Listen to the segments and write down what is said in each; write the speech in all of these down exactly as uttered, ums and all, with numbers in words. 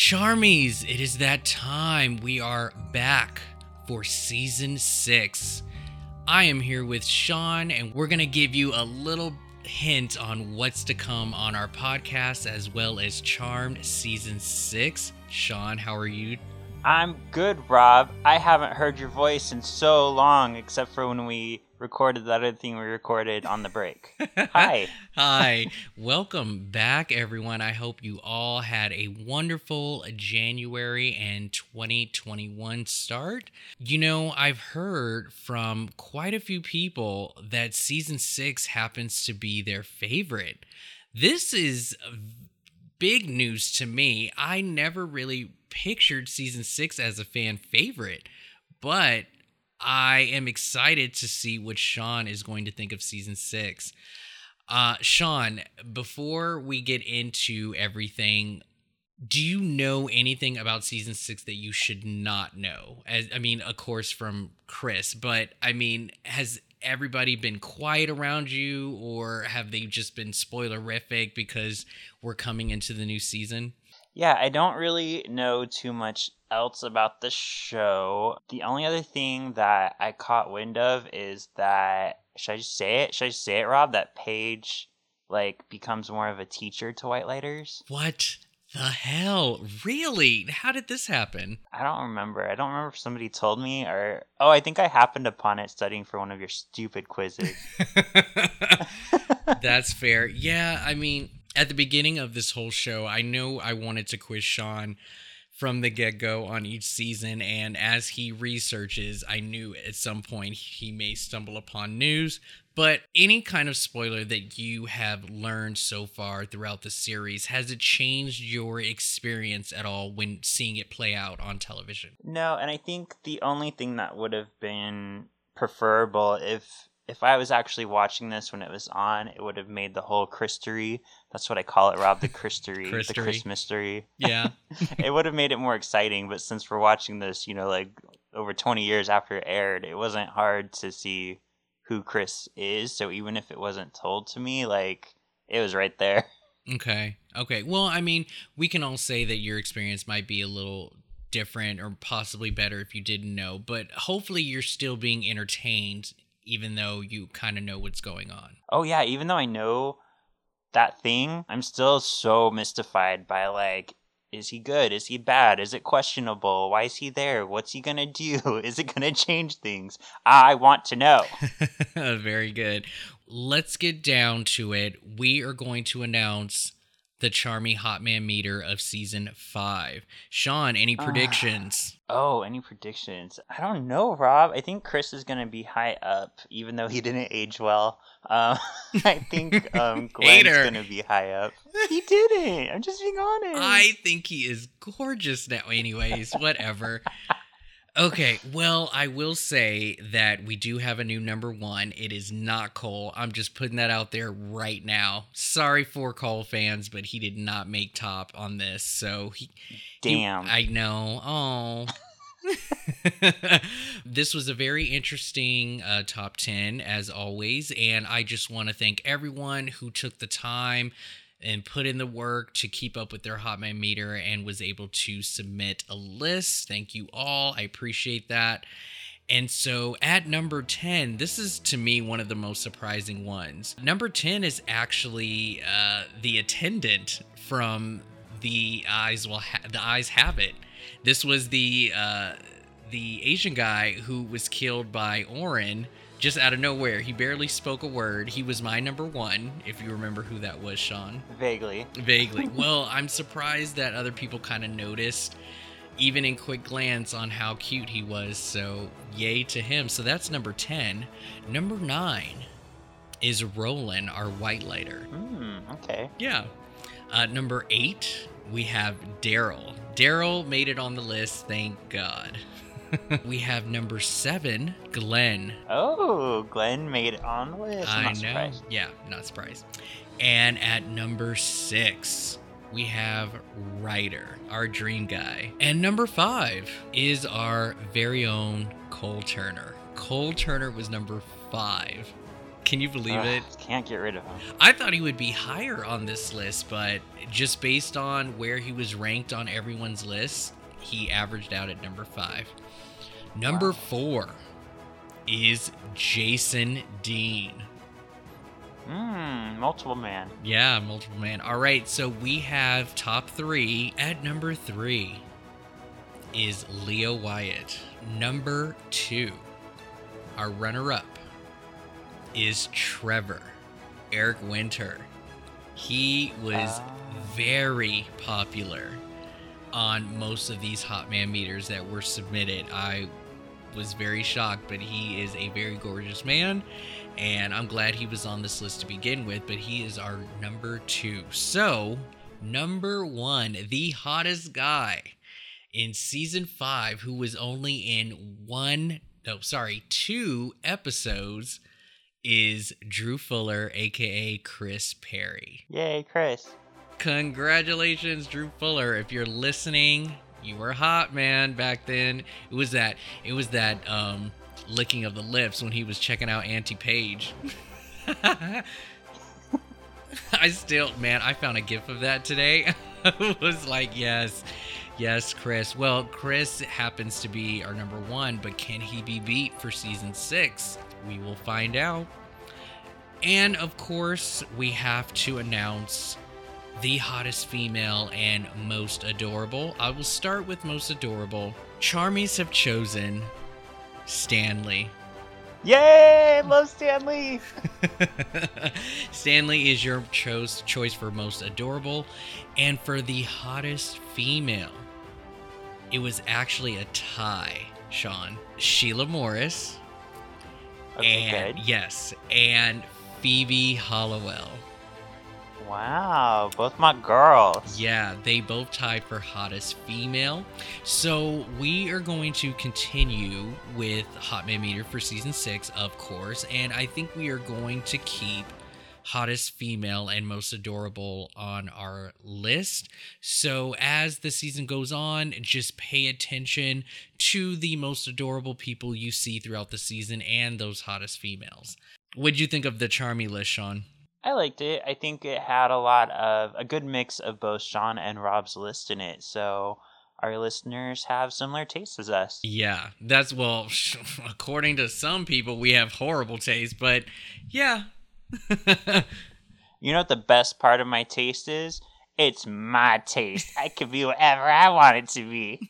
Charmies, it is that time. We are back for season six. I am here with Sean, and we're going to give you a little hint on what's to come on our podcast, as well as Charmed season six. Sean, how are you? I'm good, Rob. I haven't heard your voice in so long, except for when we recorded that other thing we recorded on the break. Hi. Hi. Welcome back, everyone. I hope you all had a wonderful January and twenty twenty-one start. You know, I've heard from quite a few people that season six happens to be their favorite. This is big news to me. I never really pictured season six as a fan favorite, but I am excited to see what Sean is going to think of season six. Uh, Sean, before we get into everything, do you know anything about season six that you should not know? As I mean, of course, from Chris, but I mean, has everybody been quiet around you, or have they just been spoilerific because we're coming into the new season? Yeah, I don't really know too much else about the show. The only other thing that I caught wind of is that, should I just say it? Should I just say it, Rob? That Paige, like, becomes more of a teacher to Whitelighters. What the hell? Really? How did this happen? I don't remember. I don't remember if somebody told me, or... Oh, I think I happened upon it studying for one of your stupid quizzes. That's fair. Yeah, I mean, at the beginning of this whole show, I know I wanted to quiz Sean from the get-go on each season, and as he researches, I knew at some point he may stumble upon news. But any kind of spoiler that you have learned so far throughout the series, has it changed your experience at all when seeing it play out on television? No, and I think the only thing that would have been preferable if if I was actually watching this when it was on, it would have made the whole Christery. That's what I call it, Rob, the Christery, the Christmastery. Yeah. It would have made it more exciting, but since we're watching this, you know, like over twenty years after it aired, it wasn't hard to see who Chris is. So even if it wasn't told to me, like, it was right there. Okay. Okay. Well, I mean, we can all say that your experience might be a little different or possibly better if you didn't know, but hopefully you're still being entertained even though you kind of know what's going on. Oh, yeah. Even though I know that thing, I'm still so mystified by, like, is he good? Is he bad? Is it questionable? Why is he there? What's he going to do? Is it going to change things? I want to know. Very good. Let's get down to it. We are going to announce the Charmy Hotman meter of season five. Sean, any predictions? Uh, oh, any predictions? I don't know, Rob. I think Chris is going to be high up, even though he didn't age well. Um, I think um, Glenn's going to be high up. He didn't. I'm just being honest. I think he is gorgeous now. Anyways, whatever. Okay, well, I will say that we do have a new number one. It is not Cole. I'm just putting that out there right now. Sorry for Cole fans, but he did not make top on this. So he, damn. He, I know. Oh. This was a very interesting uh, top ten, as always, and I just want to thank everyone who took the time and put in the work to keep up with their Hotman meter and was able to submit a list. Thank you all. I appreciate that. And so at number ten, this is to me one of the most surprising ones. Number ten is actually uh, the attendant from The Eyes Will ha- The Eyes Have It. This was the uh, the Asian guy who was killed by Oren. Just out of nowhere. He barely spoke a word. He was my number one, if you remember who that was, Sean. Vaguely. Vaguely. Well, I'm surprised that other people kind of noticed, even in quick glance, on how cute he was. So, yay to him. So that's number ten. Number nine is Roland, our Whitelighter. Hmm, okay. Yeah. Uh, number eight, we have Daryl. Daryl made it on the list, thank God. We have number seven, Glenn. Oh, Glenn made it on the list. I'm I not know. surprised. Yeah, not surprised. And at number six, we have Ryder, our dream guy. And number five is our very own Cole Turner. Cole Turner was number five Can you believe Ugh, it? Can't get rid of him. I thought he would be higher on this list, but just based on where he was ranked on everyone's list, he averaged out at number five. Number Wow. four is Jason Dean. Mmm, multiple man. Yeah, multiple man. All right, so we have top three. At number three is Leo Wyatt. Number two, our runner-up, is Trevor, Eric Winter. He was Ah. very popular on most of these Hot Man meters that were submitted. I was very shocked, but he is a very gorgeous man, and I'm glad he was on this list to begin with, but he is our number two. So, number one, the hottest guy in season five, who was only in one, no, sorry, two episodes, is Drew Fuller, aka Chris Perry. Yay, Chris. Congratulations, Drew Fuller. If you're listening, you were hot, man, back then. It was that it was that um licking of the lips when he was checking out Auntie Page. I still, man, I found a gif of that today. I was like, yes, yes, Chris. Well, Chris happens to be our number one, but can he be beat for season six? We will find out. And of course, we have to announce the hottest female and most adorable. I will start with most adorable. Charmies have chosen Stanley. Yay, love Stanley. Stanley is your cho- choice for most adorable. And for the hottest female, it was actually a tie, Sean. Sheila Morris. Okay, and good. yes, and Phoebe Hollowell. Wow, both my girls. Yeah, they both tied for hottest female. So we are going to continue with Hot Man Meter for season six, of course, and I think we are going to keep hottest female and most adorable on our list. So as the season goes on, just pay attention to the most adorable people you see throughout the season and those hottest females. What'd you think of the Charmy list, Sean? I liked it. I think it had a lot of a good mix of both Sean and Rob's list in it. So our listeners have similar tastes as us. Yeah, that's, well, according to some people, we have horrible taste, but yeah. You know what the best part of my taste is? It's my taste. I can be whatever I want it to be.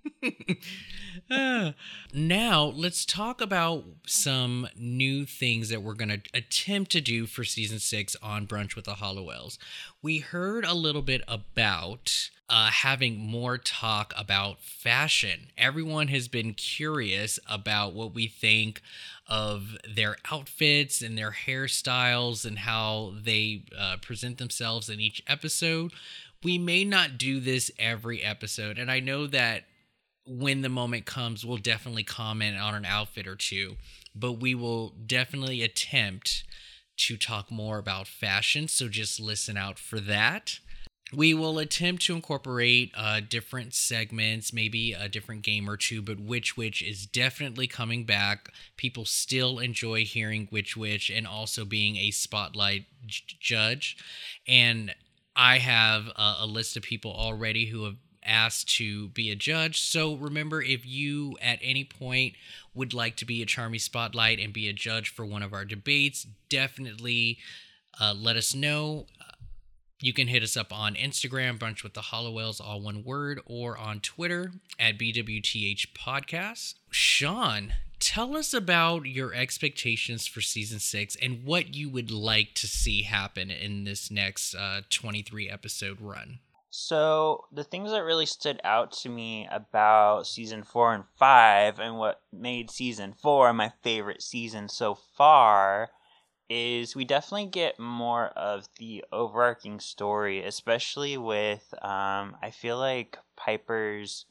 Uh, now, let's talk about some new things that we're going to attempt to do for season six on Brunch with the Hollowells. We heard a little bit about uh, having more talk about fashion. Everyone has been curious about what we think of their outfits and their hairstyles and how they uh, present themselves in each episode. We may not do this every episode, and I know that when the moment comes, we'll definitely comment on an outfit or two, but we will definitely attempt to talk more about fashion, so just listen out for that. We will attempt to incorporate uh, different segments, maybe a different game or two, but Which Witch is definitely coming back. People still enjoy hearing Which Witch and also being a spotlight j- judge. And I have a, a list of people already who have asked to be a judge. So remember, if you at any point would like to be a Charmy Spotlight and be a judge for one of our debates, definitely uh, let us know. You can hit us up on Instagram, Brunch with the Hollowells, all one word, or on Twitter at B W T H Podcast. Sean, tell us about your expectations for season six and what you would like to see happen in this next uh, twenty-three episode run. So the things that really stood out to me about season four and five, and what made season four my favorite season so far, is we definitely get more of the overarching story, especially with, um, I feel like Piper's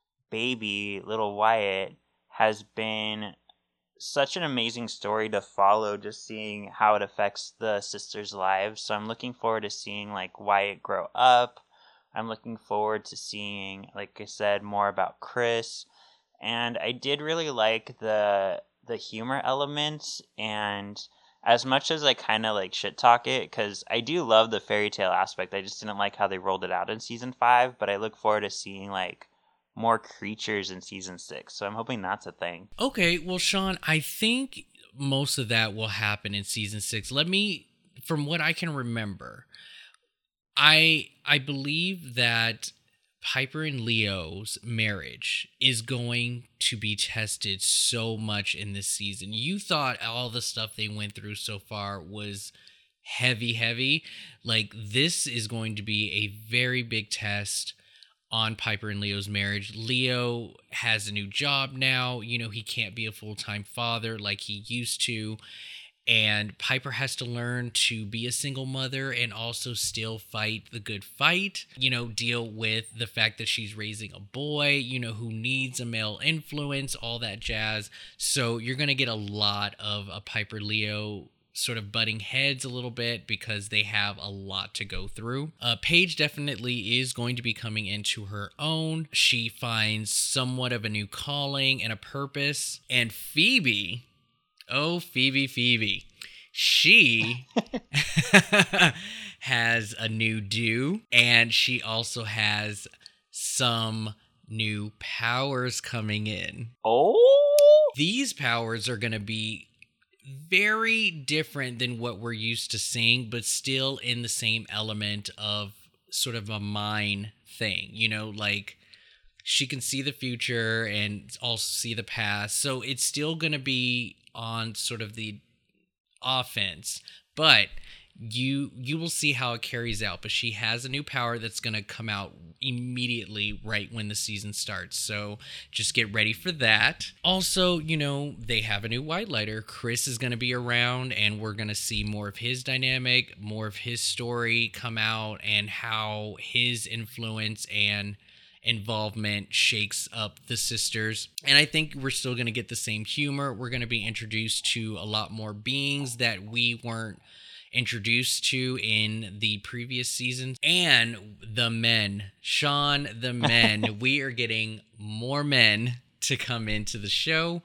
baby, little Wyatt, has been such an amazing story to follow, just seeing how it affects the sisters' lives. So I'm looking forward to seeing, like, Wyatt grow up. I'm looking forward to seeing, like I said, more about Chris. And I did really like the the humor elements and as much as I kind of like shit talk it, because I do love the fairy tale aspect, I just didn't like how they rolled it out in season five. But I look forward to seeing like more creatures in season six, so I'm hoping that's a thing. Okay, well, Sean, I think most of that will happen in season six. Let me, from what I can remember, I I believe that Piper and Leo's marriage is going to be tested so much in this season. You thought all the stuff they went through so far was heavy, heavy. Like, this is going to be a very big test on Piper and Leo's marriage. Leo has a new job now. You know, he can't be a full-time father like he used to. And Piper has to learn to be a single mother and also still fight the good fight, you know, deal with the fact that she's raising a boy, you know, who needs a male influence, all that jazz. So you're going to get a lot of a Piper Leo sort of butting heads a little bit because they have a lot to go through. Uh, Paige definitely is going to be coming into her own. She finds somewhat of a new calling and a purpose. And Phoebe... Oh, Phoebe, Phoebe. She has a new do, and she also has some new powers coming in. Oh! These powers are going to be very different than what we're used to seeing, but still in the same element of sort of a mind thing. You know, like, she can see the future and also see the past. So it's still going to be on sort of the offense, but you you will see how it carries out. But she has a new power that's going to come out immediately right when the season starts, so just get ready for that. Also, you know, they have a new white lighter. Chris is going to be around, and we're going to see more of his dynamic, more of his story come out, and how his influence and involvement shakes up the sisters. And I think we're still going to get the same humor. We're going to be introduced to a lot more beings that we weren't introduced to in the previous seasons. And the men, Sean, the men, we are getting more men to come into the show.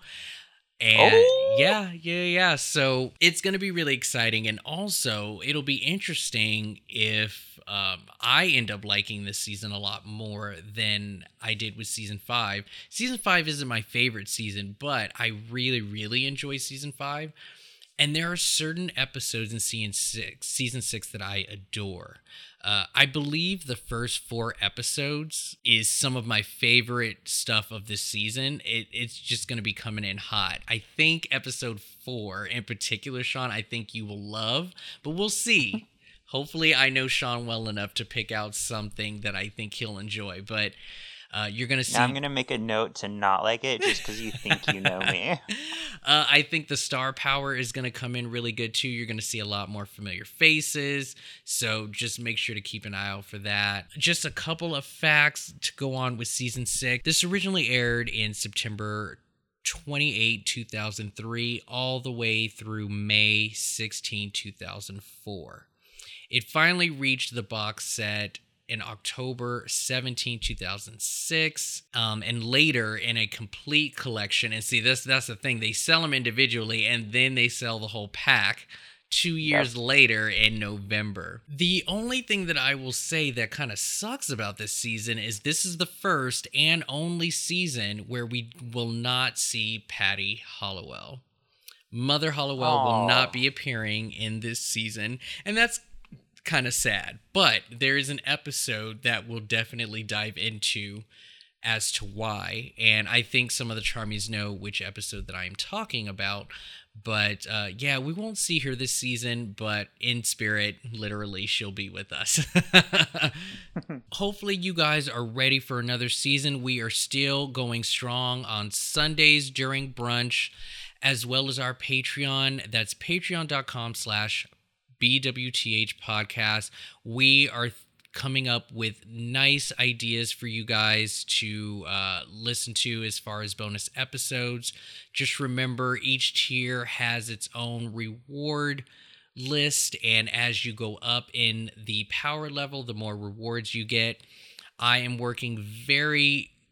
And oh. yeah, yeah, yeah. So it's going to be really exciting. And also, it'll be interesting if um, I end up liking this season a lot more than I did with season five. Season five isn't my favorite season, but I really, really enjoy season five. And there are certain episodes in season six, season six that I adore. Uh, I believe the first four episodes is some of my favorite stuff of this season. It, it's just going to be coming in hot. I think episode four in particular, Sean, I think you will love, but we'll see. Hopefully I know Sean well enough to pick out something that I think he'll enjoy, but uh, you're going to see... Now I'm going to make a note to not like it just because you think you know me. Uh, I think the star power is going to come in really good too. You're going to see a lot more familiar faces, so just make sure to keep an eye out for that. Just a couple of facts to go on with season six. This originally aired in September twenty-eighth, two thousand three, all the way through May sixteenth, two thousand four. It finally reached the box set in October seventeenth, two thousand six, um, and later in a complete collection. And see, this that's the thing. They sell them individually, and then they sell the whole pack two years yep. later in November. The only thing that I will say that kind of sucks about this season is this is the first and only season where we will not see Patty Hollowell. Mother Hollowell Aww. will not be appearing in this season, and that's kind of sad, but there is an episode that we'll definitely dive into as to why, and I think some of the Charmies know which episode that I am talking about. But uh, yeah, we won't see her this season, but in spirit, literally, she'll be with us. Hopefully you guys are ready for another season. We are still going strong on Sundays during brunch, as well as our Patreon. That's patreon.com slash B W T H podcast. We are th- coming up with nice ideas for you guys to uh, listen to as far as bonus episodes. Just remember, each tier has its own reward list, and as you go up in the power level, the more rewards you get. I am working very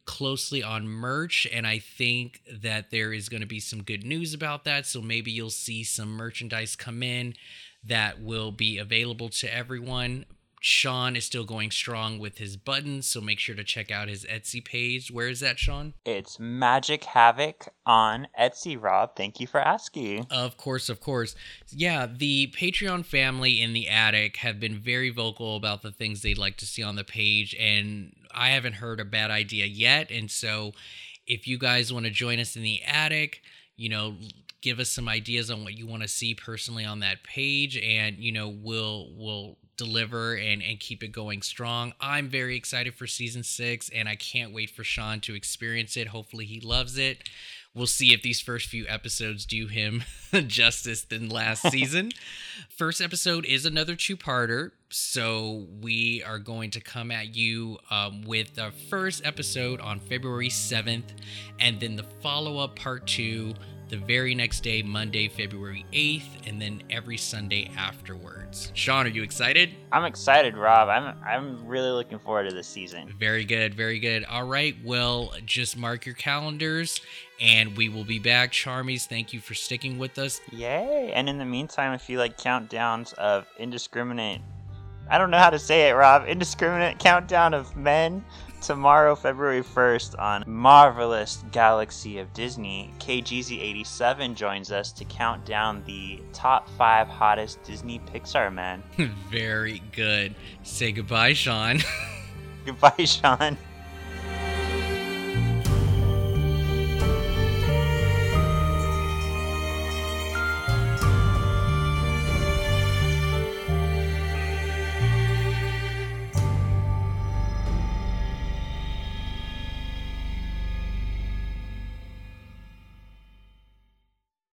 closely on merch, and I think that there is going to be some good news about that. So maybe you'll see some merchandise come in that will be available to everyone. Sean is still going strong with his buttons, so make sure to check out his Etsy page. Where is that, Sean? It's Magic Havoc on Etsy, Rob. Thank you for asking. Of course, of course. Yeah, the Patreon family in the attic have been very vocal about the things they'd like to see on the page, and I haven't heard a bad idea yet. And so if you guys want to join us in the attic, you know, give us some ideas on what you want to see personally on that page, and, you know, we'll we'll deliver and, and keep it going strong. I'm very excited for season six, and I can't wait for Sean to experience it. Hopefully he loves it. We'll see if these first few episodes do him justice than last season. First episode is another two-parter, so we are going to come at you um, with the first episode on February seventh, and then the follow-up part two the very next day, Monday, February eighth, and then every Sunday afterwards. Sean, are you excited? I'm excited, Rob. I'm I'm really looking forward to this season. Very good, very good. All right, well, just mark your calendars, and we will be back. Charmies, thank you for sticking with us. Yay! And in the meantime, if you like countdowns of indiscriminate, I don't know how to say it, Rob, indiscriminate countdown of men, tomorrow, February first, on Marvelous Galaxy of Disney, K G Z eighty-seven joins us to count down the top five hottest Disney Pixar men. Very good. Say goodbye, Sean. Goodbye, Sean.